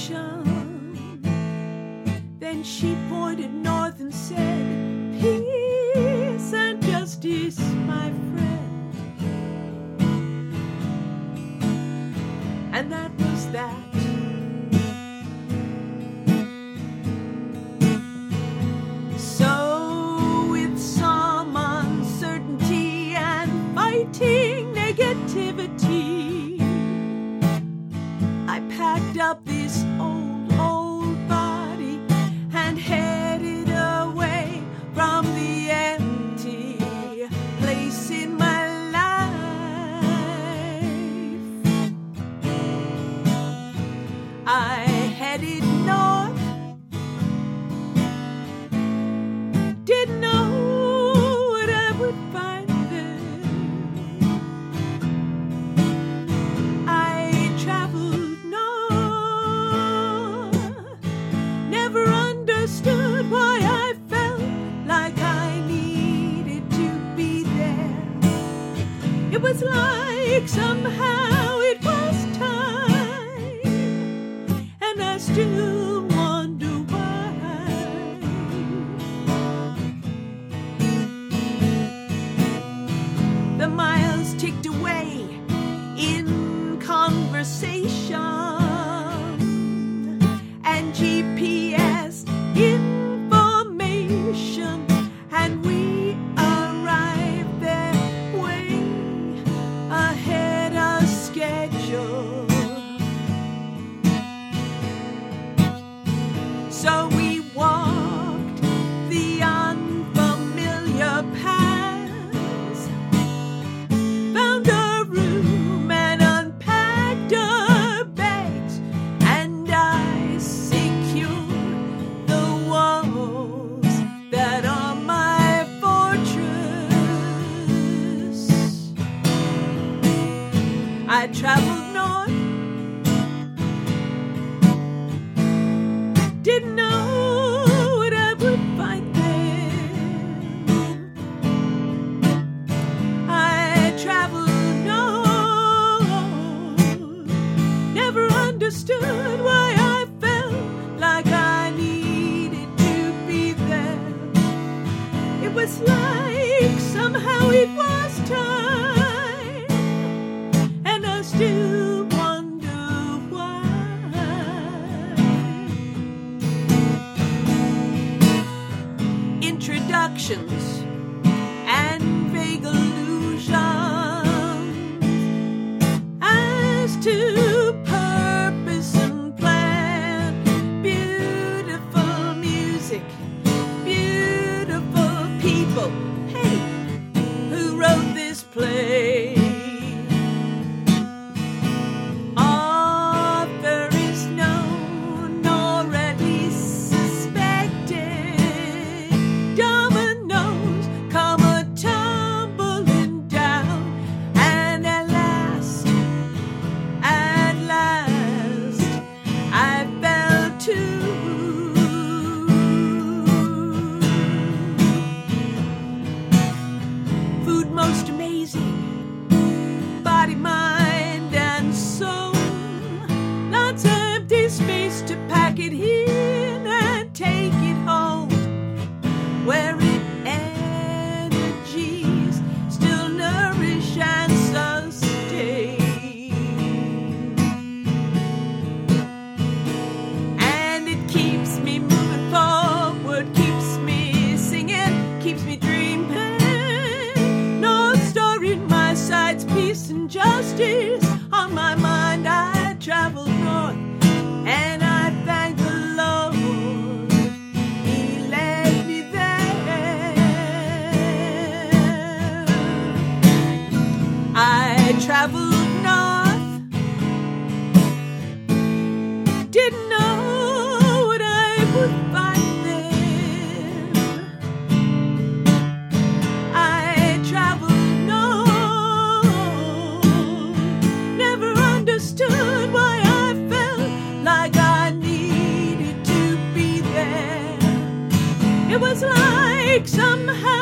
Then she pointed north and said, "Peace and justice, my friend." And that was that. So with some uncertainty and fighting negativity, I packed up this old body and headed away from the empty place in my life. I headed north, didn't know what I would find there. I traveled north, never understood why I felt like I needed to be there. It was like somehow it was time, and I still wonder why. The miles ticked away in conversation and GPS information, and we arrived there way ahead of schedule. So we walked the unfamiliar paths, found a room and unpacked our bags, and I secured the walls that are my fortress. I traveled north, didn't know what I would find there. I traveled north, never understood why I felt like I needed to be there. It was like somehow it was time, and I still wonder why. Introductions and vague illusions as to purpose and plan. Beautiful music, beautiful people. Hey, who wrote this play? Author is known, or at least suspected. Dominoes come a-tumbling down, and at last, I fell too. Food most amazing, body, mind, and soul. Lots of empty space to pack it in and take it home, where it energies still nourish and sustain. And it keeps me moving forward, keeps me singing, keeps me dreaming. North Star in my sights, peace and justice on my mind. I traveled north, and I thank the Lord. He led me there. I traveled north, didn't know what I would find there. I traveled north, never understood why I felt like I needed to be there. It was like somehow